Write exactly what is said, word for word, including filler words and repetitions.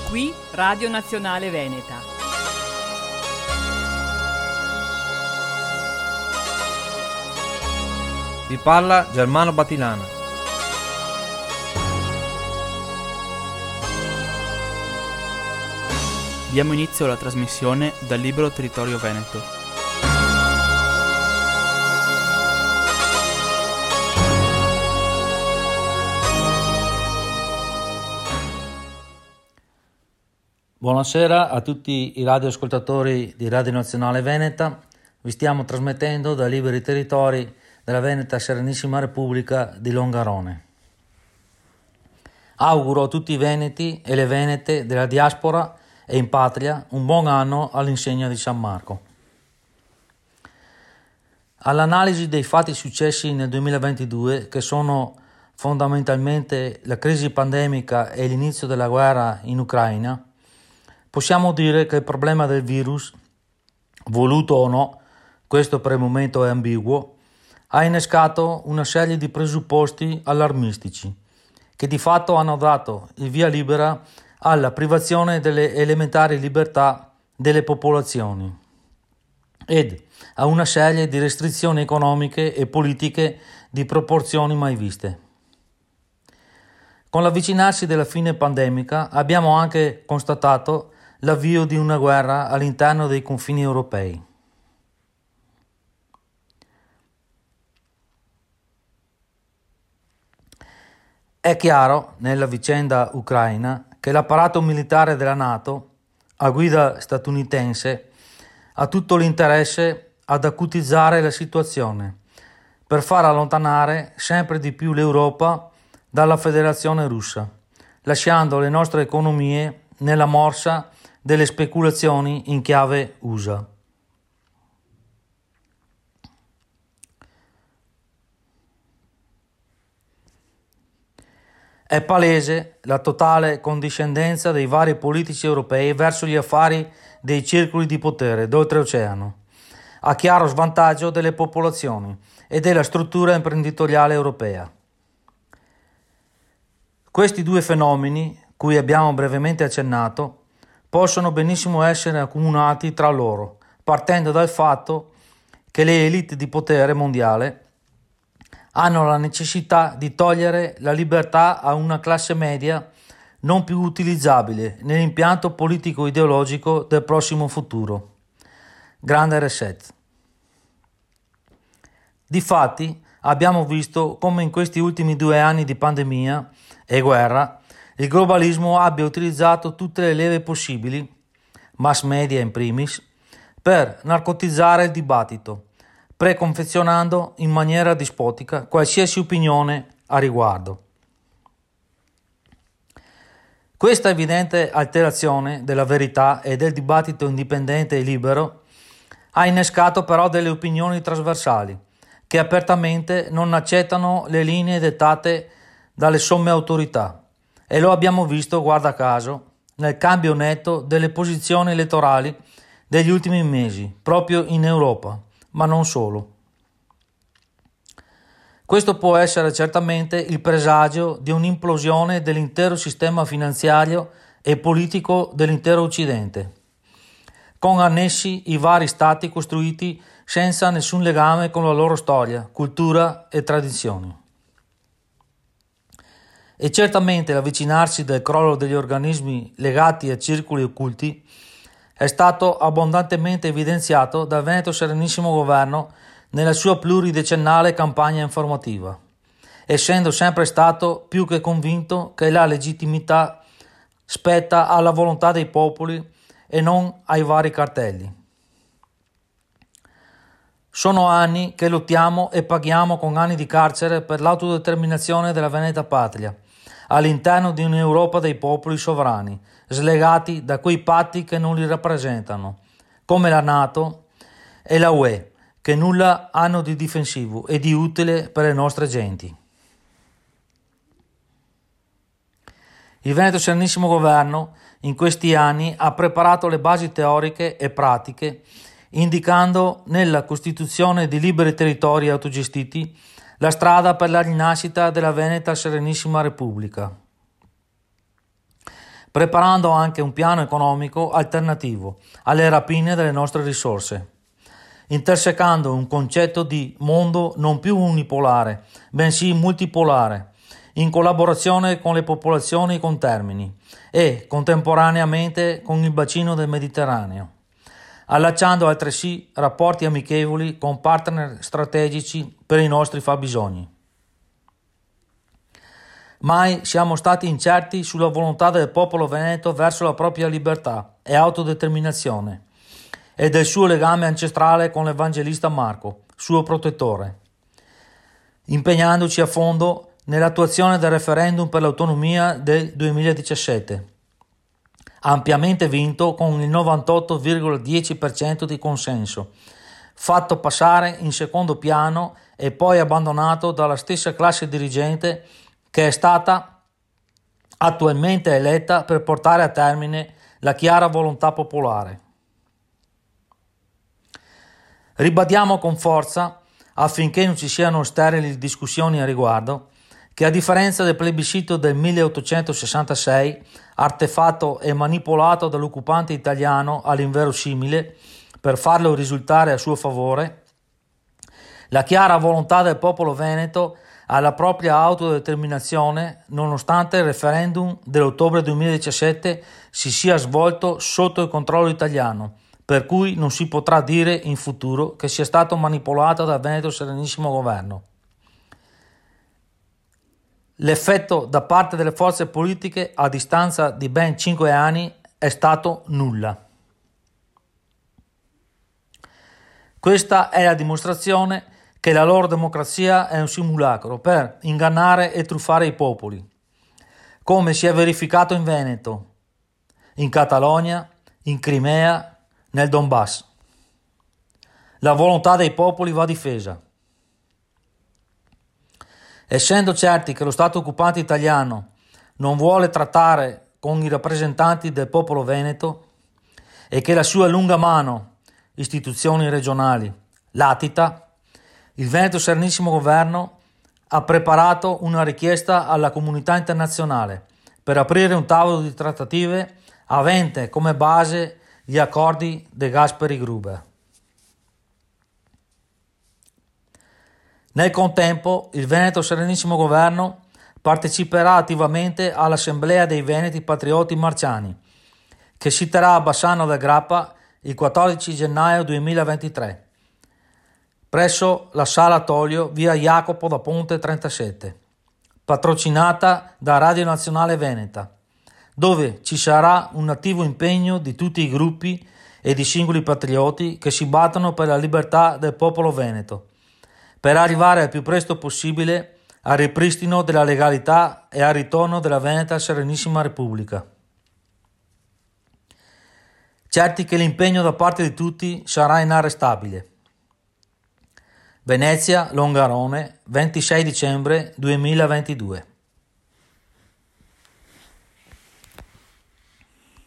Qui Radio Nazionale Veneta. Vi parla Germano Batilana. Diamo inizio alla trasmissione dal Libero Territorio Veneto. Buonasera a tutti i radioascoltatori di Radio Nazionale Veneta. Vi stiamo trasmettendo dai liberi territori della Veneta Serenissima Repubblica di Longarone. Auguro a tutti i veneti e le venete della diaspora e in patria un buon anno all'insegna di San Marco. All'analisi dei fatti successi nel duemilaventidue, che sono fondamentalmente la crisi pandemica e l'inizio della guerra in Ucraina, possiamo dire che il problema del virus, voluto o no, questo per il momento è ambiguo, ha innescato una serie di presupposti allarmistici che di fatto hanno dato il via libera alla privazione delle elementari libertà delle popolazioni ed a una serie di restrizioni economiche e politiche di proporzioni mai viste. Con l'avvicinarsi della fine pandemica abbiamo anche constatato l'avvio di una guerra all'interno dei confini europei. È chiaro nella vicenda ucraina che l'apparato militare della NATO, a guida statunitense, ha tutto l'interesse ad acutizzare la situazione per far allontanare sempre di più l'Europa dalla Federazione Russa, lasciando le nostre economie nella morsa delle speculazioni in chiave U S A. È palese la totale condiscendenza dei vari politici europei verso gli affari dei circoli di potere d'oltreoceano, a chiaro svantaggio delle popolazioni e della struttura imprenditoriale europea. Questi due fenomeni, cui abbiamo brevemente accennato, possono benissimo essere accomunati tra loro, partendo dal fatto che le elite di potere mondiale hanno la necessità di togliere la libertà a una classe media non più utilizzabile nell'impianto politico-ideologico del prossimo futuro. Grande reset. Difatti, abbiamo visto come in questi ultimi due anni di pandemia e guerra il globalismo abbia utilizzato tutte le leve possibili, mass media in primis, per narcotizzare il dibattito, preconfezionando in maniera dispotica qualsiasi opinione a riguardo. Questa evidente alterazione della verità e del dibattito indipendente e libero ha innescato però delle opinioni trasversali che apertamente non accettano le linee dettate dalle somme autorità. E lo abbiamo visto, guarda caso, nel cambio netto delle posizioni elettorali degli ultimi mesi, proprio in Europa, ma non solo. Questo può essere certamente il presagio di un'implosione dell'intero sistema finanziario e politico dell'intero Occidente, con annessi i vari stati costruiti senza nessun legame con la loro storia, cultura e tradizioni. E certamente l'avvicinarsi del crollo degli organismi legati a circoli occulti è stato abbondantemente evidenziato dal Veneto Serenissimo Governo nella sua pluridecennale campagna informativa, essendo sempre stato più che convinto che la legittimità spetta alla volontà dei popoli e non ai vari cartelli. Sono anni che lottiamo e paghiamo con anni di carcere per l'autodeterminazione della Veneta Patria, all'interno di un'Europa dei popoli sovrani, slegati da quei patti che non li rappresentano, come la NATO e la U E, che nulla hanno di difensivo e di utile per le nostre genti. Il Veneto Serenissimo Governo in questi anni ha preparato le basi teoriche e pratiche, indicando nella Costituzione di liberi territori autogestiti la strada per la rinascita della Veneta Serenissima Repubblica. preparando anche un piano economico alternativo alle rapine delle nostre risorse, intersecando un concetto di mondo non più unipolare, bensì multipolare, in collaborazione con le popolazioni contermini e contemporaneamente con il bacino del Mediterraneo, allacciando altresì rapporti amichevoli con partner strategici per i nostri fabbisogni. Mai siamo stati incerti sulla volontà del popolo veneto verso la propria libertà e autodeterminazione e del suo legame ancestrale con l'Evangelista Marco, suo protettore, impegnandoci a fondo nell'attuazione del referendum per l'autonomia del duemiladiciassette, ampiamente vinto con il novantotto virgola dieci per cento di consenso, fatto passare in secondo piano e poi abbandonato dalla stessa classe dirigente che è stata attualmente eletta per portare a termine la chiara volontà popolare. Ribadiamo con forza, affinché non ci siano sterili discussioni a riguardo, che a differenza del plebiscito del milleottocentosessantasei, artefatto e manipolato dall'occupante italiano all'inverosimile per farlo risultare a suo favore, la chiara volontà del popolo veneto alla propria autodeterminazione, nonostante il referendum dell'ottobre duemiladiciassette si sia svolto sotto il controllo italiano, per cui non si potrà dire in futuro che sia stato manipolato dal Veneto Serenissimo Governo. L'effetto da parte delle forze politiche a distanza di ben cinque anni è stato nulla. Questa è la dimostrazione che la loro democrazia è un simulacro per ingannare e truffare i popoli, come si è verificato in Veneto, in Catalogna, in Crimea, nel Donbass. La volontà dei popoli va difesa. Essendo certi che lo Stato occupante italiano non vuole trattare con i rappresentanti del popolo veneto e che la sua lunga mano, istituzioni regionali, latita, il Veneto Serenissimo Governo ha preparato una richiesta alla comunità internazionale per aprire un tavolo di trattative avente come base gli accordi De Gasperi-Gruber. Nel contempo, il Veneto Serenissimo Governo parteciperà attivamente all'Assemblea dei Veneti Patrioti Marciani, che si terrà a Bassano del Grappa il quattordici gennaio duemilaventitré, presso la Sala Tolio, via Jacopo da Ponte trentasette, patrocinata da Radio Nazionale Veneta, dove ci sarà un attivo impegno di tutti i gruppi e di singoli patrioti che si battono per la libertà del popolo veneto, per arrivare al più presto possibile al ripristino della legalità e al ritorno della Veneta Serenissima Repubblica. Certi che l'impegno da parte di tutti sarà inarrestabile. Venezia, Longarone, ventisei dicembre duemilaventidue.